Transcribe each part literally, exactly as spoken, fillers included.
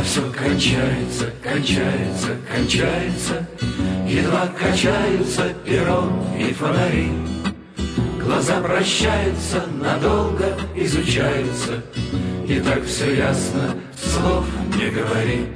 все кончается, кончается, кончается, едва качаются перо и фонари. Глаза прощаются, надолго изучаются, и так все ясно, слов не говори.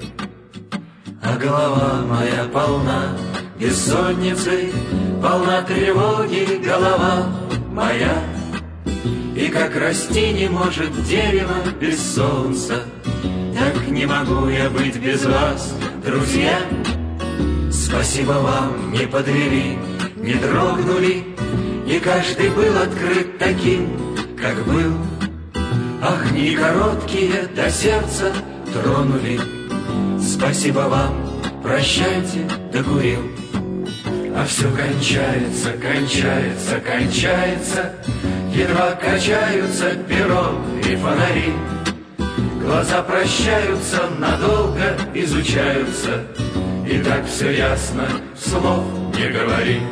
А голова моя полна бессонницей, полна тревоги голова моя. И как расти не может дерево без солнца, так не могу я быть без вас, друзья. Спасибо вам, не подвели, не дрогнули, и каждый был открыт таким, как был. Ах, не короткие до сердца тронули. Спасибо вам, прощайте, докурил. А все кончается, кончается, кончается, едва качаются перо и фонари. Глаза прощаются, надолго изучаются, и так все ясно, слов не говори.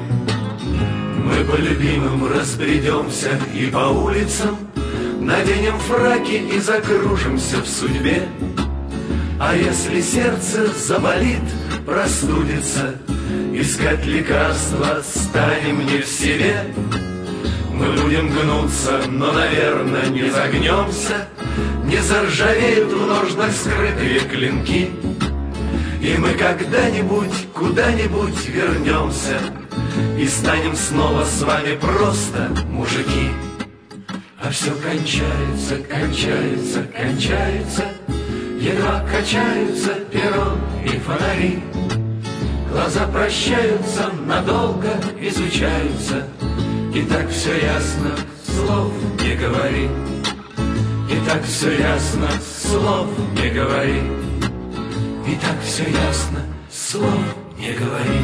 Мы по любимым разбредемся и по улицам, наденем фраки и закружимся в судьбе. А если сердце заболит, простудится, искать лекарства станем не в себе. Мы будем гнуться, но, наверное, не загнемся, не заржавеют в ножнах скрытые клинки. И мы когда-нибудь, куда-нибудь вернемся и станем снова с вами просто мужики. А все кончается, кончается, кончается, едва качаются перо и фонари. Глаза прощаются, надолго изучаются, и так все ясно, слов не говори. И так все ясно, слов не говори. И так все ясно, слов не говори.